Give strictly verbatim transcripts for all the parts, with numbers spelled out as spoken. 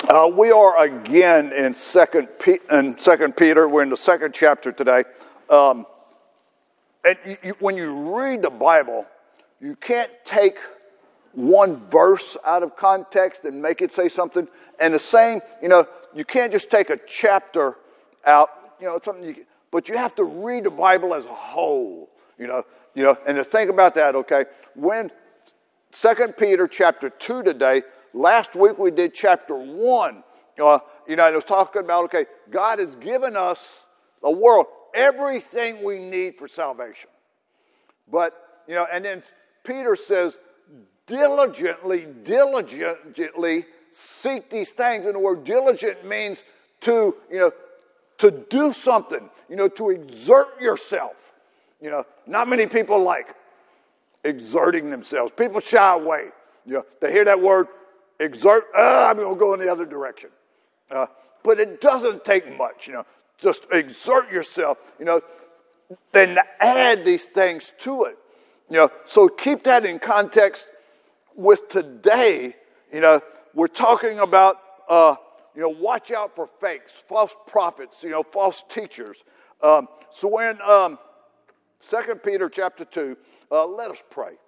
Uh, we are again in Second Pe- in Second Peter. We're in the second chapter today. Um, and you, you, when you read the Bible, you can't take one verse out of context and make it say something. And the same, you know, you can't just take a chapter out, you know, something. You, but you have to read the Bible as a whole, you know, you know. And to think about that, okay, when Second Peter chapter two today. Last week we did chapter one. Uh, you know, it was talking about, okay, God has given us, the world, everything we need for salvation. But, you know, and then Peter says, diligently, diligently seek these things. And the word diligent means to, you know, to do something, you know, to exert yourself. You know, not many people like exerting themselves. People shy away. You know, they hear that word, exert, uh, I'm going to go in the other direction. Uh, but it doesn't take much, you know. Just exert yourself, you know. Then add these things to it. You know, so keep that in context with today. You know, we're talking about, uh, you know, watch out for fakes, false prophets, you know, false teachers. Um, so in um, Second Peter chapter two, uh, let us pray.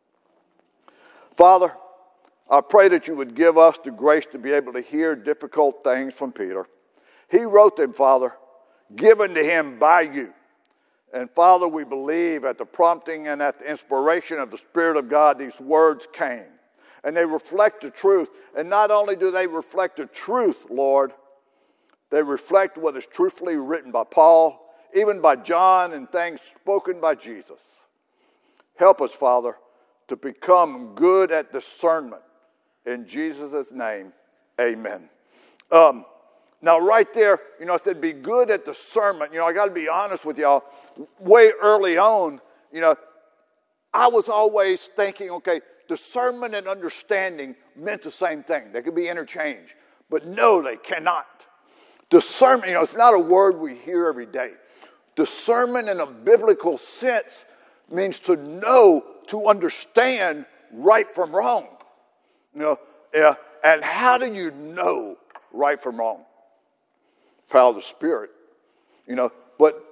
Father, I pray that you would give us the grace to be able to hear difficult things from Peter. He wrote them, Father, given to him by you. And Father, we believe at the prompting and at the inspiration of the Spirit of God, these words came. And they reflect the truth. And not only do they reflect the truth, Lord, they reflect what is truthfully written by Paul, even by John, and things spoken by Jesus. Help us, Father, to become good at discernment. In Jesus' name, amen. Um, now, right there, you know, I said be good at discernment. You know, I got to be honest with y'all. Way early on, you know, I was always thinking, okay, discernment and understanding meant the same thing. They could be interchanged. But no, they cannot. Discernment, you know, it's not a word we hear every day. Discernment in a biblical sense means to know, to understand right from wrong. You know, yeah, and how do you know right from wrong? Power of the Spirit, you know. But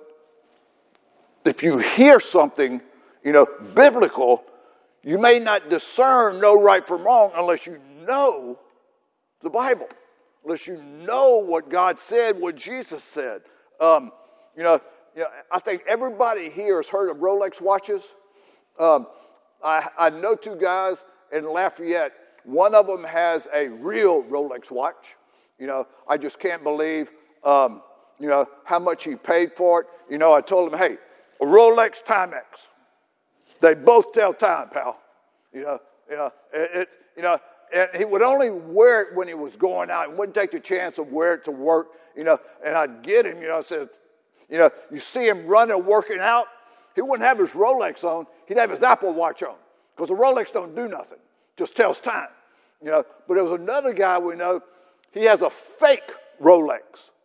if you hear something, you know, biblical, you may not discern know right from wrong unless you know the Bible, unless you know what God said, what Jesus said. Um, you know, you know, I think everybody here has heard of Rolex watches. Um, I, I know two guys in Lafayette. One of them has a real Rolex watch. You know, I just can't believe, um, you know, how much he paid for it. You know, I told him, hey, a Rolex Timex. They both tell time, pal. You know, you know, it, it, you know, and he would only wear it when he was going out. He wouldn't take the chance of wear it to work. You know, and I'd get him. You know, I said, you know, you see him running, working out. He wouldn't have his Rolex on. He'd have his Apple Watch on because the Rolex don't do nothing. Just tells time. You know, but there was another guy we know, he has a fake Rolex.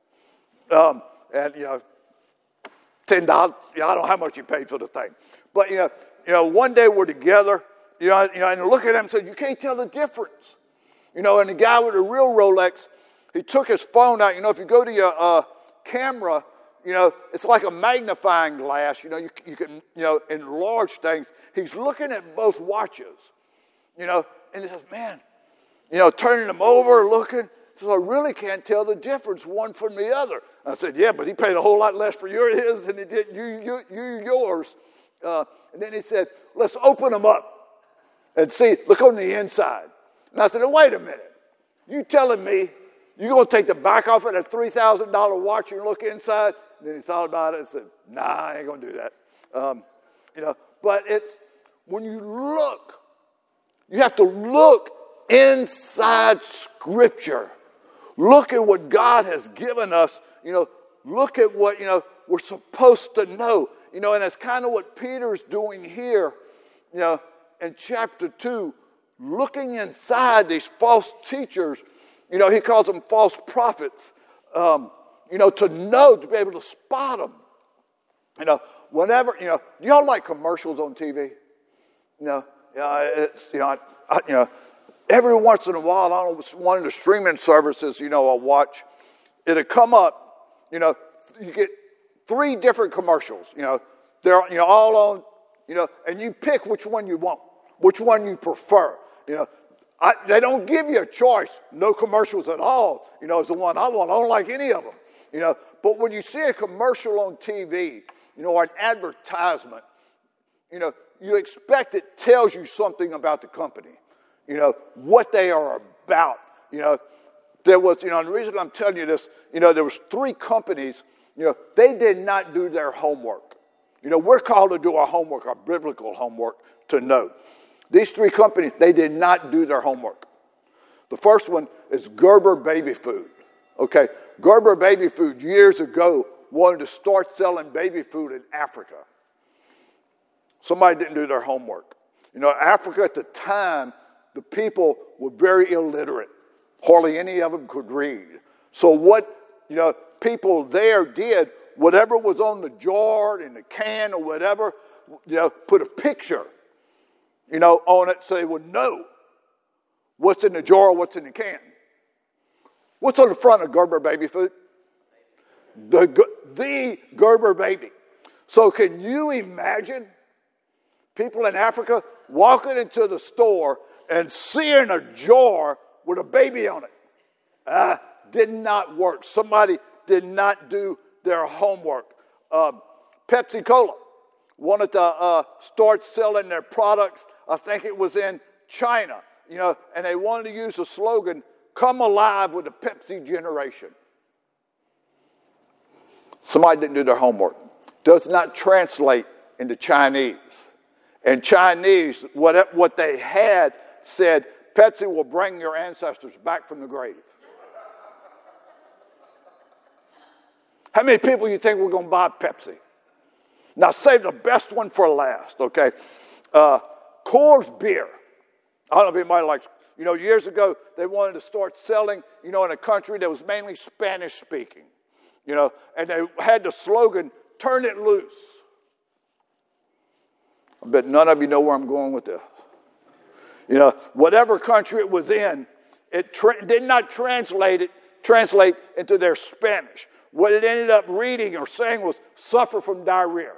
Um, and, you know, ten dollars, you know, I don't know how much he paid for the thing. But, you know, you know, one day we're together, you know, you know, and I look at him and said, you can't tell the difference. You know, and the guy with the real Rolex, he took his phone out. You know, if you go to your uh, camera, you know, it's like a magnifying glass. You know, you, you can, you know, enlarge things. He's looking at both watches, you know, and he says, man, you know, turning them over, looking. So I really can't tell the difference one from the other. I said, yeah, but he paid a whole lot less for your his than he did you, you, you yours. Uh, and then he said, let's open them up and see, look on the inside. And I said, oh, wait a minute. You telling me you're going to take the back off of a three thousand dollars watch and look inside? And then he thought about it and said, nah, I ain't going to do that. Um, you know, but it's, when you look, you have to look inside Scripture. Look at what God has given us. You know, look at what, you know, we're supposed to know. You know, and that's kind of what Peter's doing here, you know, in chapter two, looking inside these false teachers. You know, he calls them false prophets. Um, you know, to know, to be able to spot them. You know, whenever, you know, y'all like commercials on T V? You know, uh, it's, you know, I, I, you know, every once in a while, I don't know, one of the streaming services, you know, I watch, it'll come up, you know, you get three different commercials, you know, they're, you know, all on, you know, and you pick which one you want, which one you prefer, you know. I, they don't give you a choice. No commercials at all, you know, is the one I want. I don't like any of them, you know. But when you see a commercial on T V, you know, or an advertisement, you know, you expect it tells you something about the company, you know, what they are about. You know, there was, you know, and the reason I'm telling you this, you know, there was three companies, you know, they did not do their homework. You know, we're called to do our homework, our biblical homework, to know. These three companies, they did not do their homework. The first one is Gerber Baby Food. Okay, Gerber Baby Food years ago wanted to start selling baby food in Africa. Somebody didn't do their homework. You know, Africa at the time, the people were very illiterate. Hardly any of them could read. So what, you know, people there did, whatever was on the jar, in the can or whatever, you know, put a picture, you know, on it so they would know what's in the jar, what's in the can. What's on the front of Gerber Baby Food? The, the Gerber Baby. So can you imagine people in Africa walking into the store and seeing a jar with a baby on it? Ah, did not work. Somebody did not do their homework. Uh, Pepsi-Cola wanted to uh, start selling their products. I think it was in China, you know, and they wanted to use the slogan, "Come alive with the Pepsi generation." Somebody didn't do their homework. Does not translate into Chinese. In Chinese, what, what they had said, Pepsi will bring your ancestors back from the grave. How many people you think we're going to buy Pepsi? Now save the best one for last, okay? Uh, Coors Beer. I don't know if anybody likes, you know, years ago they wanted to start selling, you know, in a country that was mainly Spanish speaking, you know, and they had the slogan, "Turn it loose." I bet none of you know where I'm going with this. You know, whatever country it was in, it tra- did not translate it, translate into their Spanish. What it ended up reading or saying was, "Suffer from diarrhea."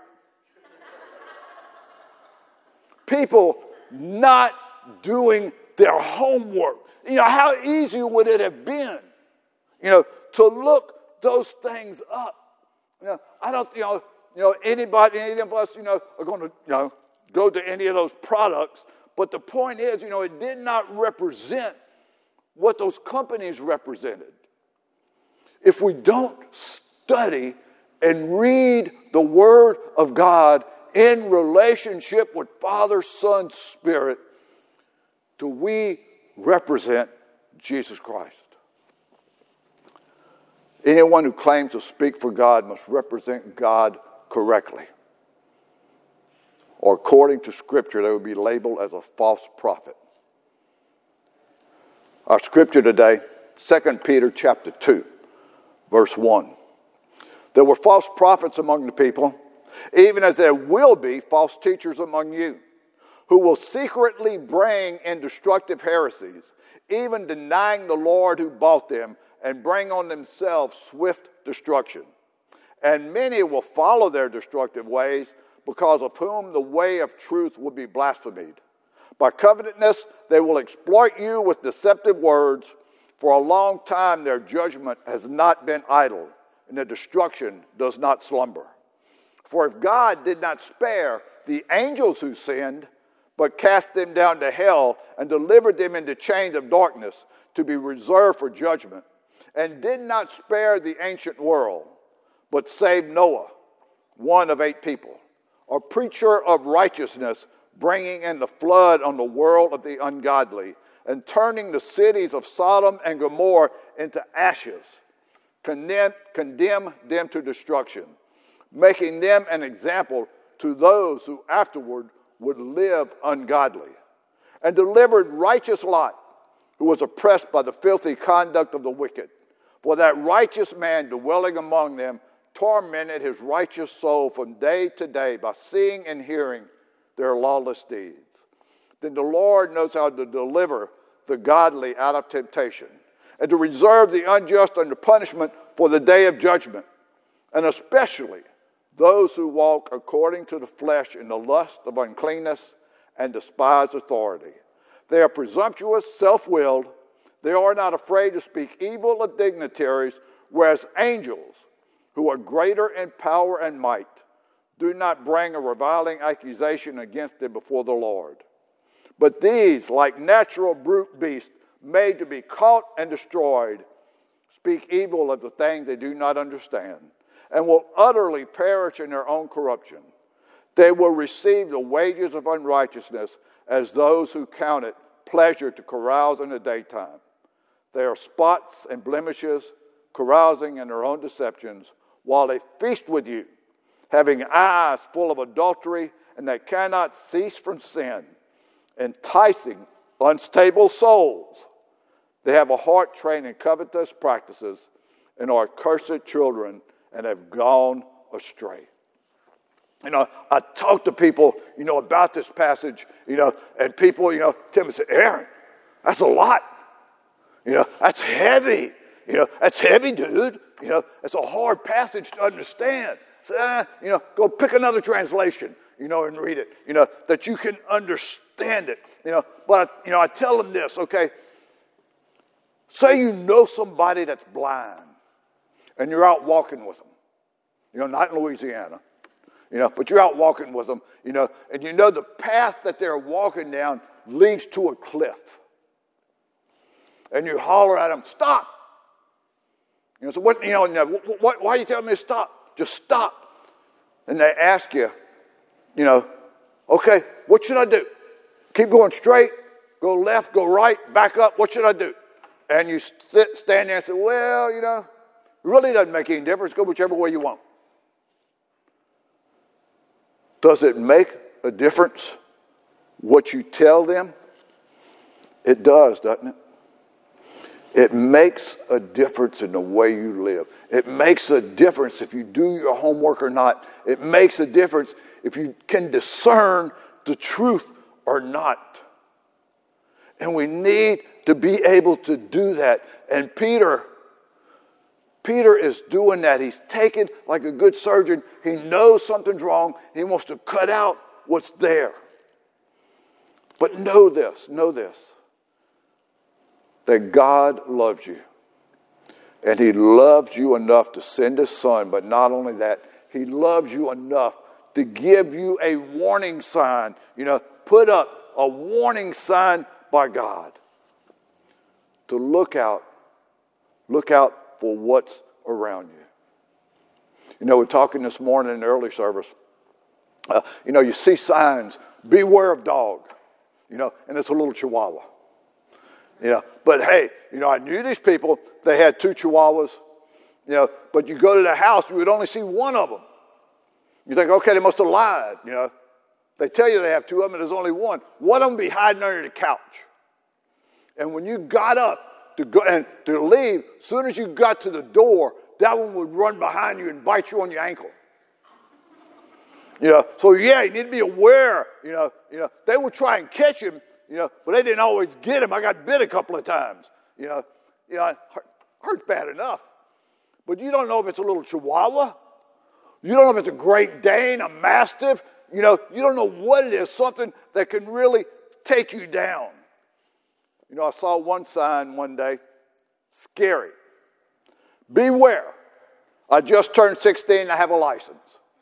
People not doing their homework. You know, how easy would it have been, you know, to look those things up? You know, I don't, you know, you know, anybody, any of us, you know, are going to, you know, go to any of those products. But the point is, you know, it did not represent what those companies represented. If we don't study and read the Word of God in relationship with Father, Son, Spirit, do we represent Jesus Christ? Anyone who claims to speak for God must represent God correctly. Or according to Scripture, they would be labeled as a false prophet. Our Scripture today, Second Peter chapter two, verse one. There were false prophets among the people, even as there will be false teachers among you, who will secretly bring in destructive heresies, even denying the Lord who bought them, and bring on themselves swift destruction. And many will follow their destructive ways, because of whom the way of truth will be blasphemed. By covetousness they will exploit you with deceptive words. For a long time their judgment has not been idle, and their destruction does not slumber. For if God did not spare the angels who sinned, but cast them down to hell and delivered them into chains of darkness to be reserved for judgment, and did not spare the ancient world, but saved Noah, one of eight people, a preacher of righteousness, bringing in the flood on the world of the ungodly, and turning the cities of Sodom and Gomorrah into ashes, condemn, condemn them to destruction, making them an example to those who afterward would live ungodly, and delivered righteous Lot, who was oppressed by the filthy conduct of the wicked. For that righteous man dwelling among them tormented his righteous soul from day to day by seeing and hearing their lawless deeds. Then the Lord knows how to deliver the godly out of temptation, and to reserve the unjust under punishment for the day of judgment, and especially those who walk according to the flesh in the lust of uncleanness and despise authority. They are presumptuous, self-willed. They are not afraid to speak evil of dignitaries, whereas angels, who are greater in power and might, do not bring a reviling accusation against them before the Lord. But these, like natural brute beasts, made to be caught and destroyed, speak evil of the things they do not understand, and will utterly perish in their own corruption. They will receive the wages of unrighteousness as those who count it pleasure to carouse in the daytime. They are spots and blemishes, carousing in their own deceptions, while they feast with you, having eyes full of adultery, and they cannot cease from sin, enticing unstable souls. They have a heart trained in covetous practices, and are accursed children, and have gone astray. You know, I talk to people, you know, about this passage, you know, and people, you know, tell me, say, Aaron, that's a lot. You know, that's heavy. You know, that's heavy, dude. You know, it's a hard passage to understand. So, uh, you know, go pick another translation, you know, and read it, you know, that you can understand it. You know, but, you know, I tell them this, okay, say you know somebody that's blind, and you're out walking with them. You know, not in Louisiana, you know, but you're out walking with them, you know, and you know the path that they're walking down leads to a cliff. And you holler at them, stop. You know, so what, you know, what, what, why are you telling me to stop? Just stop. And they ask you, you know, okay, what should I do? Keep going straight, go left, go right, back up, what should I do? And you sit, stand there and say, well, you know, it really doesn't make any difference. Go whichever way you want. Does it make a difference what you tell them? It does, doesn't it? It makes a difference in the way you live. It makes a difference if you do your homework or not. It makes a difference if you can discern the truth or not. And we need to be able to do that. And Peter, Peter is doing that. He's taken, like a good surgeon, he knows something's wrong. He wants to cut out what's there. But know this, know this. That God loves you. And he loved you enough to send his son. But not only that, he loves you enough to give you a warning sign. You know, put up a warning sign by God. To look out. Look out for what's around you. You know, we're talking this morning in the early service. Uh, you know, you see signs. Beware of dog. You know, and it's a little chihuahua. You know, but hey, you know, I knew these people. They had two chihuahuas. You know, but you go to their house, you would only see one of them. You think, okay, they must have lied. You know, they tell you they have two of them, and there's only one. One of them be hiding under the couch. And when you got up to go and to leave, as soon as you got to the door, that one would run behind you and bite you on your ankle. You know, so yeah, you need to be aware. You know, you know, they would try and catch him. You know, but they didn't always get him. I got bit a couple of times. You know, you know, it hurts bad enough. But you don't know if it's a little chihuahua. You don't know if it's a Great Dane, a Mastiff. You know, you don't know what it is. Something that can really take you down. You know, I saw one sign one day. Scary. Beware. I just turned sixteen and I have a license.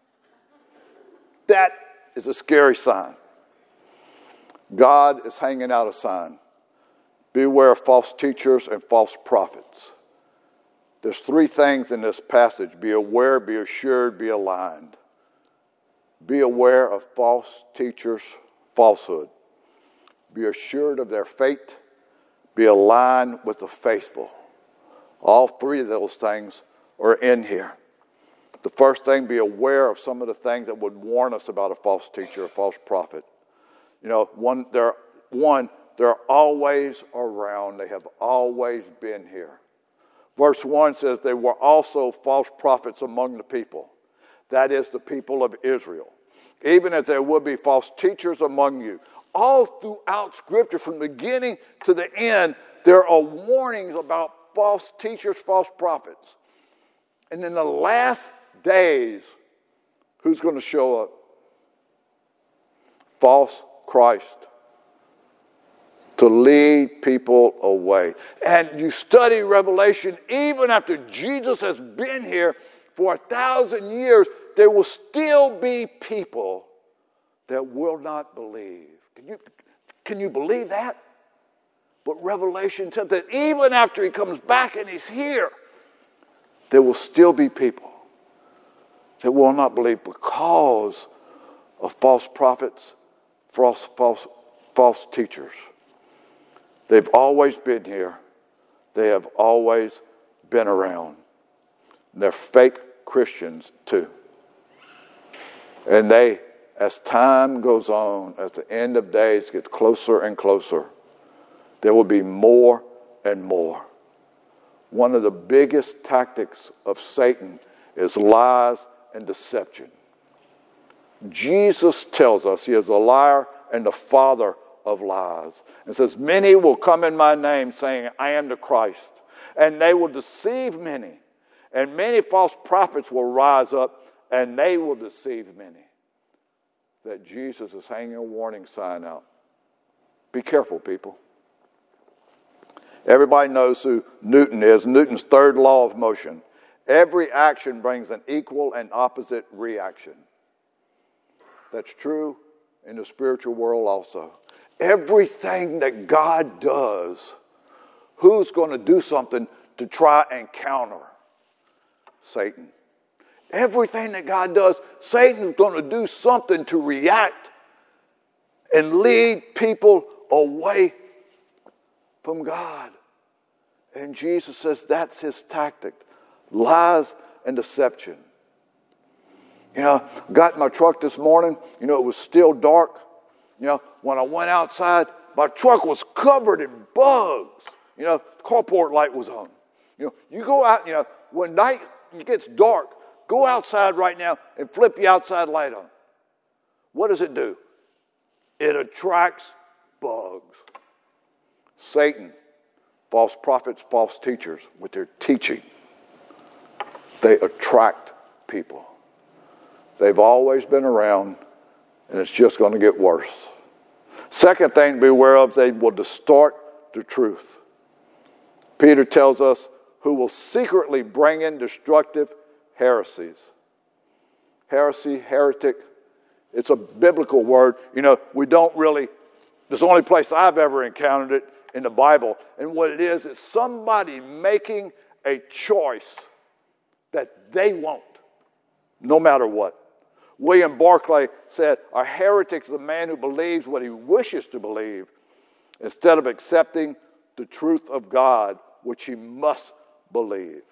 That is a scary sign. God is hanging out a sign. Beware of false teachers and false prophets. There's three things in this passage. Be aware, be assured, be aligned. Be aware of false teachers, falsehood. Be assured of their fate. Be aligned with the faithful. All three of those things are in here. The first thing, be aware of some of the things that would warn us about a false teacher, a false prophet. You know, one, they're, one, they're always around. They have always been here. Verse one says, there were also false prophets among the people. That is the people of Israel. Even as there would be false teachers among you. All throughout Scripture, from the beginning to the end, there are warnings about false teachers, false prophets. And in the last days, who's going to show up? False Christ. To lead people away. And you study Revelation, even after Jesus has been here for a thousand years, there will still be people that will not believe. Can you, can you believe that? But Revelation tells that even after he comes back and he's here, there will still be people that will not believe because of false prophets, false, false, false teachers. They've always been here. They have always been around. They're fake Christians too. And they, as time goes on, as the end of days gets closer and closer, there will be more and more. One of the biggest tactics of Satan is lies and deception. Jesus tells us he is a liar and the father of lies. And says, many will come in my name saying, I am the Christ. And they will deceive many. And many false prophets will rise up and they will deceive many. That Jesus is hanging a warning sign out. Be careful, people. Everybody knows who Newton is. Newton's third law of motion. Every action brings an equal and opposite reaction. That's true in the spiritual world also. Everything that God does, who's going to do something to try and counter? Satan. Everything that God does, Satan's going to do something to react and lead people away from God. And Jesus says that's his tactic. Lies and deception. You know, got in my truck this morning. You know, it was still dark. You know, when I went outside, my truck was covered in bugs. You know, the carport light was on. You know, you go out, you know, when night gets dark, go outside right now and flip the outside light on. What does it do? It attracts bugs. Satan, false prophets, false teachers, with their teaching, they attract people. They've always been around, and it's just going to get worse. Second thing to be aware of, they will distort the truth. Peter tells us who will secretly bring in destructive heresies. Heresy, heretic, it's a biblical word. You know, we don't really, it's the only place I've ever encountered it in the Bible. And what it is, is somebody making a choice that they want, no matter what. William Barclay said, a heretic is a man who believes what he wishes to believe instead of accepting the truth of God, which he must believe.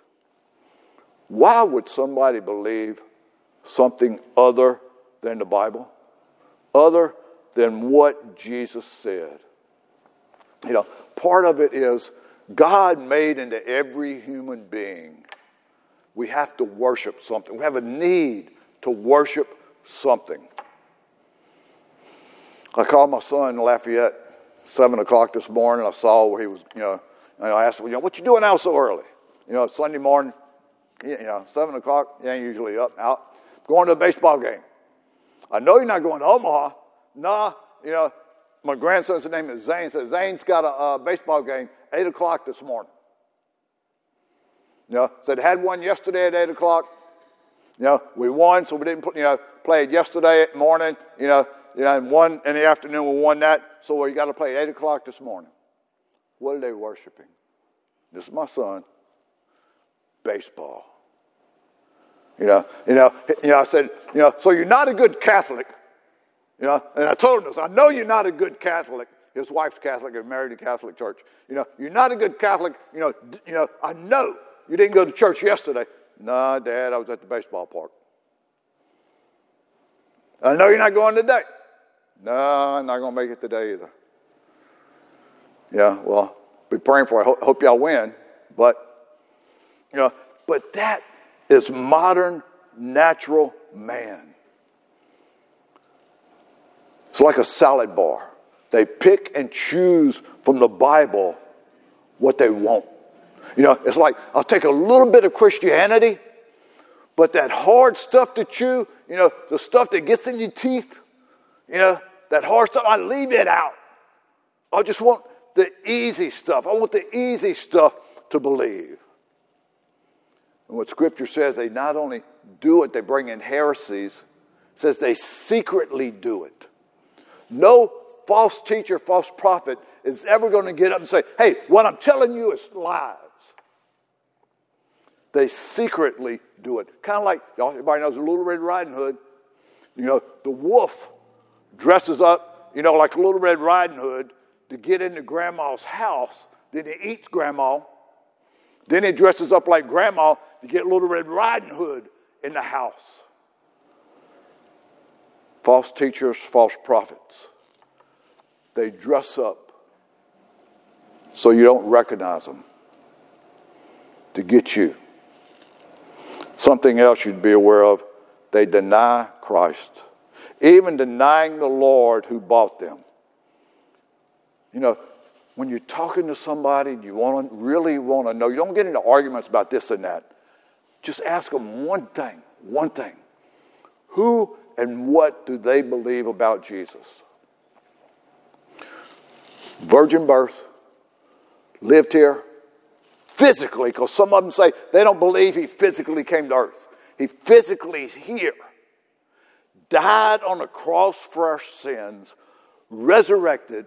Why would somebody believe something other than the Bible? Other than what Jesus said? You know, part of it is God made into every human being. We have to worship something. We have a need to worship something. I called my son in Lafayette, seven o'clock this morning. I saw where he was, you know, and I asked him, you know, what you doing out so early? You know, Sunday morning, you know, seven o'clock, you ain't usually up, out. Going to a baseball game. I know you're not going to Omaha. Nah, you know, my grandson's name is Zane. Said Zane's got a, a baseball game, eight o'clock this morning. You know, said had one yesterday at eight o'clock. You know, we won, so we didn't put, you know, played yesterday morning, you know, you know, and one in the afternoon we won that, so we got to play at eight o'clock this morning. What are they worshiping? This is my son. Baseball. You know, you know, you know, I said, you know, so you're not a good Catholic. You know, and I told him this, I know you're not a good Catholic. His wife's Catholic and married a Catholic church. You know, you're not a good Catholic. You know, you know, I know you didn't go to church yesterday. No, Dad, I was at the baseball park. I know you're not going today. No, I'm not going to make it today either. Yeah, well, be praying for you. I hope y'all win. But, you know, but that is modern natural man. It's like a salad bar. They pick and choose from the Bible what they want. You know, it's like, I'll take a little bit of Christianity, but that hard stuff to chew, you know, the stuff that gets in your teeth, you know, that hard stuff, I leave it out. I just want the easy stuff. I want the easy stuff to believe. And what Scripture says, they not only do it, they bring in heresies. It says they secretly do it. No false teacher, false prophet is ever going to get up and say, hey, what I'm telling you is lies. They secretly do it. Kind of like, y'all, everybody knows the Little Red Riding Hood. You know, the wolf dresses up, you know, like a Little Red Riding Hood to get into Grandma's house. Then he eats Grandma. Then he dresses up like Grandma to get Little Red Riding Hood in the house. False teachers, false prophets. They dress up so you don't recognize them to get you. Something else you'd be aware of, they deny Christ, even denying the Lord who bought them. You know, when you're talking to somebody, you want to really want to know, you don't get into arguments about this and that. Just ask them one thing, one thing. Who and what do they believe about Jesus? Virgin birth, lived here physically, because some of them say they don't believe he physically came to earth. He physically is here, died on the cross for our sins, resurrected,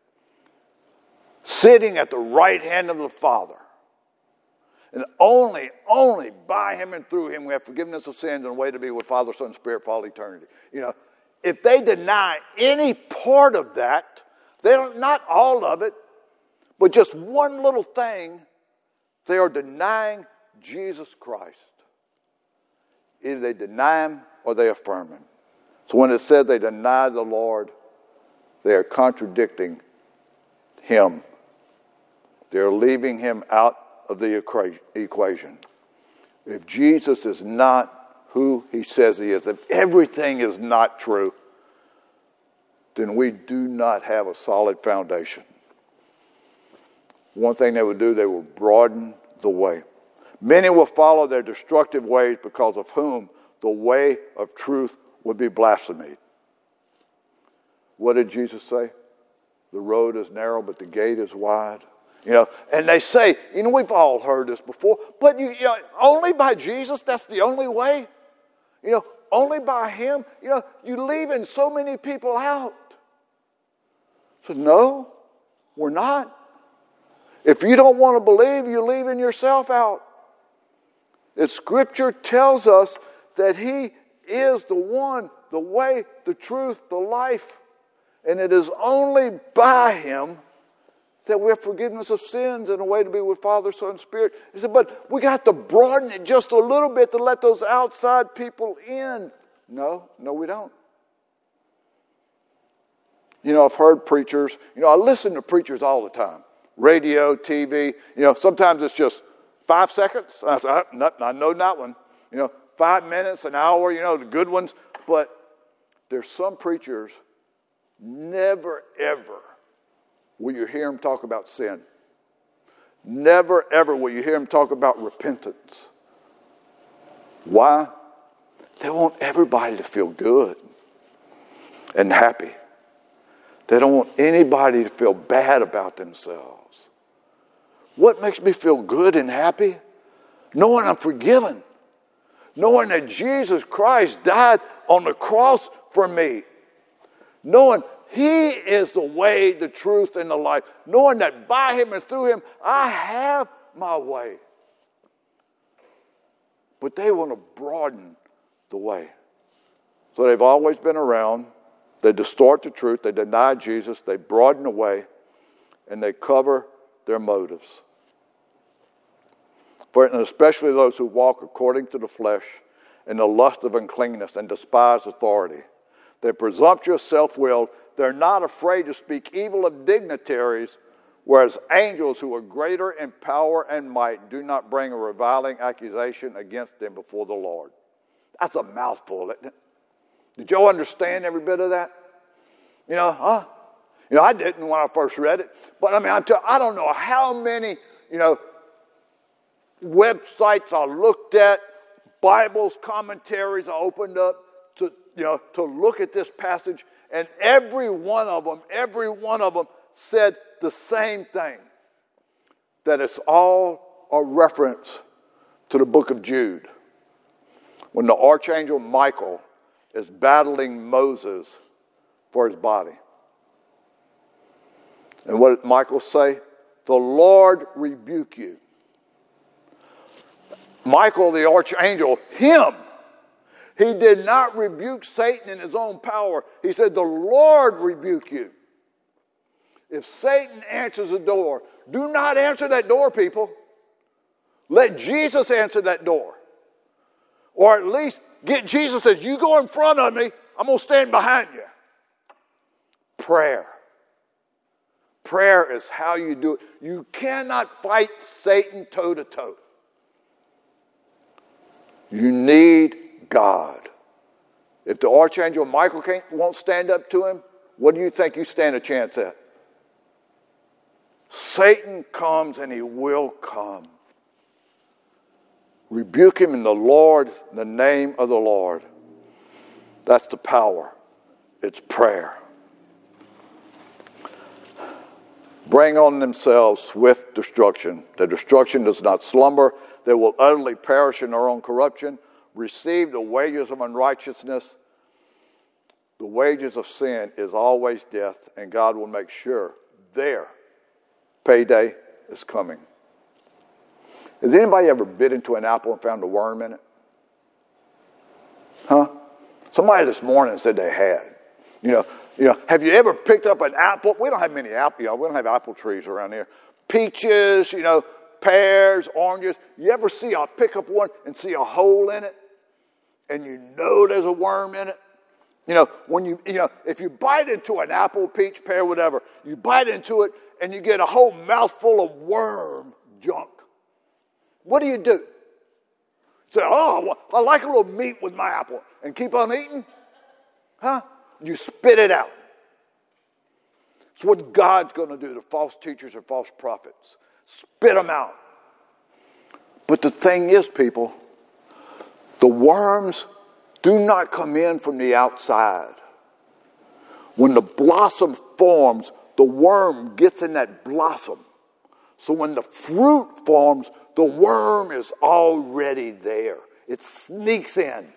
sitting at the right hand of the Father. And only, only by him and through him we have forgiveness of sins and a way to be with Father, Son, Spirit for all eternity. You know, if they deny any part of that, they don't, not all of it, but just one little thing, they are denying Jesus Christ. Either they deny him or they affirm him. So when it said they deny the Lord, they are contradicting him. They're leaving him out of the equation. If Jesus is not who he says he is, if everything is not true, then we do not have a solid foundation. One thing they would do, they will broaden the way. Many will follow their destructive ways, because of whom the way of truth would be blasphemed. What did Jesus say? The road is narrow, but the gate is wide. You know, and they say, you know, we've all heard this before, but you, you know, only by Jesus, that's the only way. You know, only by him. You know, you're leaving so many people out. So no, we're not. If you don't want to believe, you're leaving yourself out. The Scripture tells us that he is the one, the way, the truth, the life. And it is only by him that we have forgiveness of sins and a way to be with Father, Son, and Spirit. He said, but we got to broaden it just a little bit to let those outside people in. No, no we don't. You know, I've heard preachers, you know, I listen to preachers all the time. Radio, T V, you know, sometimes it's just five seconds. I, say, I know that one. You know, five minutes, an hour, you know, the good ones. But there's some preachers, never, ever will you hear them talk about sin. Never, ever will you hear them talk about repentance. Why? They want everybody to feel good and happy. They don't want anybody to feel bad about themselves. What makes me feel good and happy? Knowing I'm forgiven. Knowing that Jesus Christ died on the cross for me. Knowing he is the way, the truth, and the life. Knowing that by him and through him, I have my way. But they want to broaden the way. So they've always been around. They distort the truth. They deny Jesus. They broaden the way. And they cover their motives. For, and especially those who walk according to the flesh in the lust of uncleanness and despise authority. They're presumptuous, self-willed. They're not afraid to speak evil of dignitaries, whereas angels who are greater in power and might do not bring a reviling accusation against them before the Lord. That's a mouthful, isn't it? Did y'all understand every bit of that? You know, huh? You know, I didn't when I first read it. But I mean, I'm tell, I don't know how many, you know, websites I looked at, Bibles, commentaries I opened up to, you know, to look at this passage. And every one of them, every one of them said the same thing. That it's all a reference to the book of Jude. When the archangel Michael is battling Moses for his body. And what did Michael say? The Lord rebuke you. Michael, the archangel, him, he did not rebuke Satan in his own power. He said, the Lord rebuke you. If Satan answers the door, do not answer that door, people. Let Jesus answer that door. Or at least get Jesus as you go in front of me, I'm going to stand behind you. Prayer. Prayer is how you do it. You cannot fight Satan toe to toe. You need God. If the archangel Michael can't, won't stand up to him, what do you think you stand a chance at? Satan comes and he will come. Rebuke him in the Lord, in the name of the Lord. That's the power. It's prayer. Bring on themselves swift destruction. The destruction does not slumber. They will utterly perish in their own corruption. Receive the wages of unrighteousness. The wages of sin is always death, and God will make sure their payday is coming. Has anybody ever bit into an apple and found a worm in it? Huh? Somebody this morning said they had. You know, you know, have you ever picked up an apple? We don't have many apple, you know, we don't have apple trees around here. Peaches, you know, pears, oranges. You ever see, I'll pick up one and see a hole in it? And you know there's a worm in it? You know, when you, you know, if you bite into an apple, peach, pear, whatever, you bite into it and you get a whole mouthful of worm junk. What do you do? Say, oh, I like a little meat with my apple, and keep on eating? Huh? You spit it out. It's what God's going to do to false teachers and false prophets. Spit them out. But the thing is, people, the worms do not come in from the outside. When the blossom forms, the worm gets in that blossom. So when the fruit forms, the worm is already there. It sneaks in.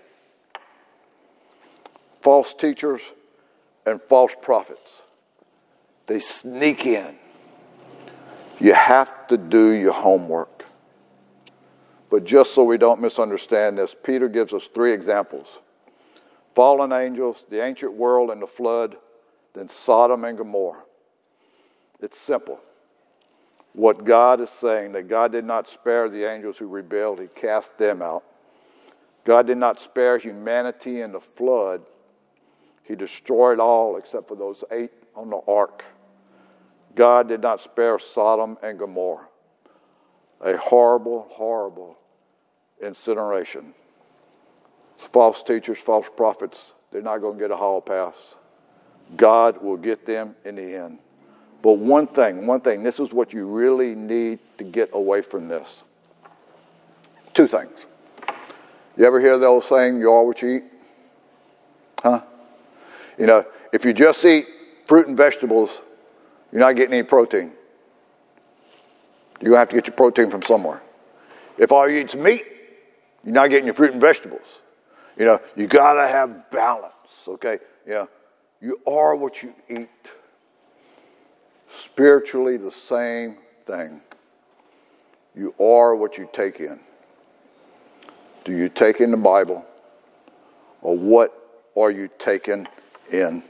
False teachers and false prophets, they sneak in. You have to do your homework. But just so we don't misunderstand this, Peter gives us three examples. Fallen angels, the ancient world and the flood, then Sodom and Gomorrah. It's simple. What God is saying, that God did not spare the angels who rebelled, he cast them out. God did not spare humanity in the flood. He destroyed all except for those eight on the ark. God did not spare Sodom and Gomorrah. A horrible, horrible incineration. False teachers, false prophets, they're not going to get a hall pass. God will get them in the end. But one thing, one thing, this is what you really need to get away from this. Two things. You ever hear the old saying, you are what you eat? Huh? You know, if you just eat fruit and vegetables, you're not getting any protein. You're going to have to get your protein from somewhere. If all you eat is meat, you're not getting your fruit and vegetables. You know, you got to have balance, okay? You know, you are what you eat. Spiritually, the same thing. You are what you take in. Do you take in the Bible? Or what are you taking in?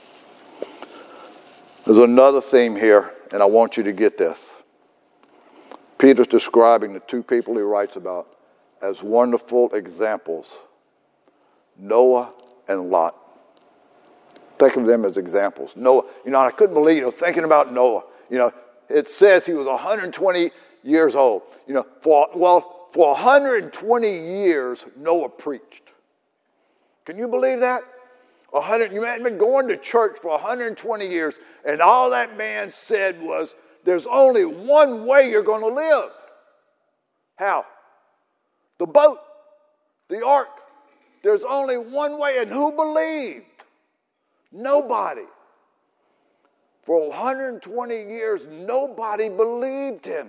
There's another theme here, and I want you to get this. Peter's describing the two people he writes about as wonderful examples, Noah and Lot. Think of them as examples. Noah, you know, I couldn't believe, you know, thinking about Noah. You know, it says he was one hundred twenty years old. You know, for, well, for one hundred twenty years, Noah preached. Can you believe that? A hundred, you hadn't been going to church for one hundred twenty years, and all that man said was, there's only one way you're going to live. How? The boat, the ark. There's only one way, and who believed? Nobody. For one hundred twenty years, nobody believed him.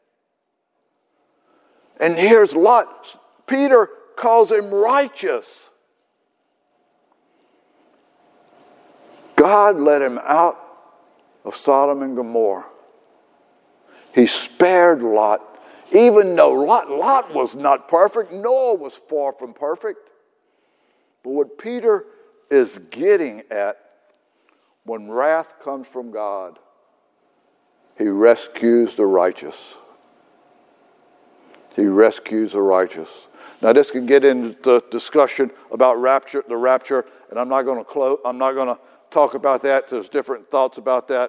And here's Lot. Peter calls him righteous. God let him out of Sodom and Gomorrah. He spared Lot, even though Lot, Lot was not perfect. Noah was far from perfect. But what Peter is getting at, when wrath comes from God, he rescues the righteous. He rescues the righteous. Now, this can get into the discussion about rapture, the rapture, and I'm not going to close. I'm not going to talk about that. There's different thoughts about that.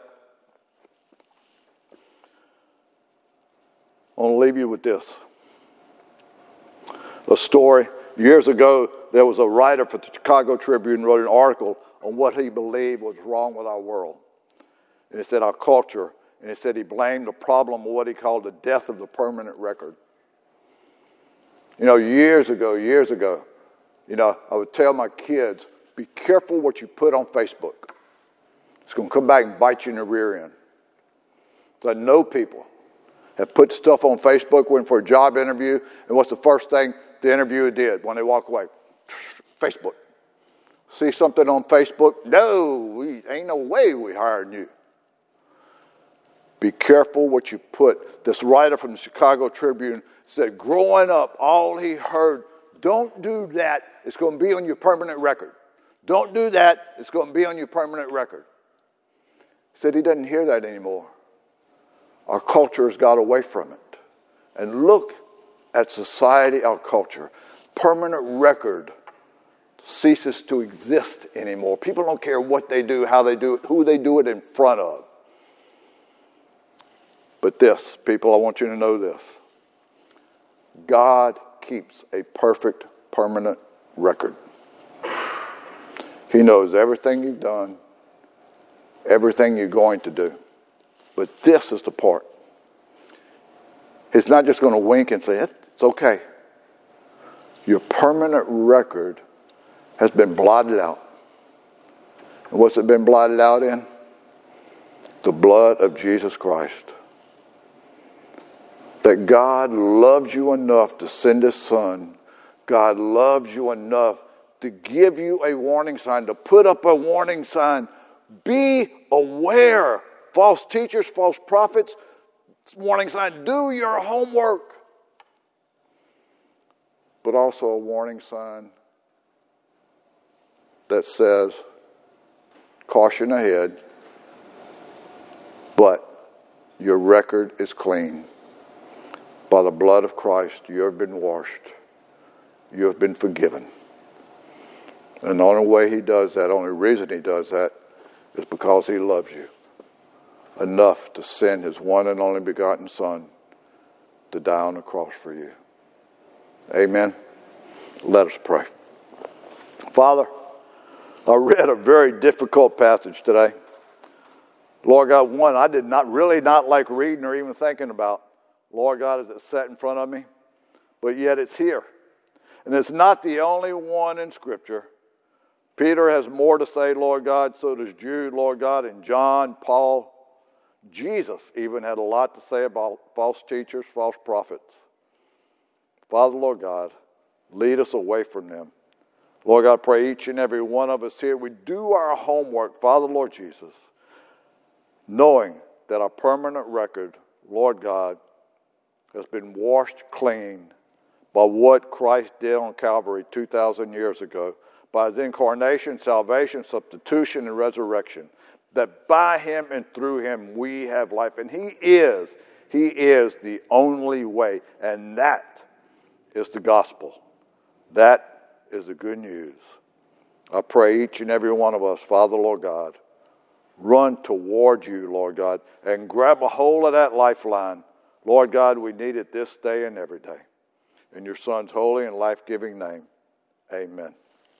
I want to leave you with this. A story. Years ago, there was a writer for the Chicago Tribune wrote an article on what he believed was wrong with our world. And he said our culture. And he said he blamed the problem of what he called the death of the permanent record. You know, years ago, years ago, you know, I would tell my kids, be careful what you put on Facebook. It's going to come back and bite you in the rear end. So I know people have put stuff on Facebook, went for a job interview, and what's the first thing the interviewer did when they walk away? Facebook. See something on Facebook? No, we ain't no way we hired you. Be careful what you put. This writer from the Chicago Tribune said, growing up, all he heard, don't do that, it's going to be on your permanent record. Don't do that, it's going to be on your permanent record. He said he doesn't hear that anymore. Our culture has got away from it. And look at society, our culture. Permanent record ceases to exist anymore. People don't care what they do, how they do it, who they do it in front of. But this, people, I want you to know this. God keeps a perfect, permanent record. He knows everything you've done, everything you're going to do. But this is the part. He's not just going to wink and say, it's okay. Your permanent record has been blotted out. And what's it been blotted out in? The blood of Jesus Christ. That God loves you enough to send His Son. God loves you enough to give you a warning sign, to put up a warning sign. Be aware. False teachers, false prophets, warning sign. Do your homework. But also a warning sign that says, caution ahead, but your record is clean. By the blood of Christ, you have been washed. You have been forgiven. And the only way He does that, the only reason He does that, is because He loves you enough to send His one and only begotten Son to die on the cross for you. Amen. Let us pray. Father, I read a very difficult passage today. Lord God, one I did not really not like reading or even thinking about. Lord God, as it sat in front of me, but yet it's here. And it's not the only one in Scripture. Peter has more to say, Lord God, so does Jude, Lord God, and John, Paul. Jesus even had a lot to say about false teachers, false prophets. Father, Lord God, lead us away from them. Lord God, pray each and every one of us here, we do our homework, Father, Lord Jesus, knowing that our permanent record, Lord God, has been washed clean by what Christ did on Calvary two thousand years ago, by His incarnation, salvation, substitution, and resurrection, that by Him and through Him we have life. And He is, He is the only way, and that is the gospel. That is the good news. I pray each and every one of us, Father, Lord God, run toward you, Lord God, and grab a hold of that lifeline. Lord God, we need it this day and every day. In your Son's holy and life-giving name, amen.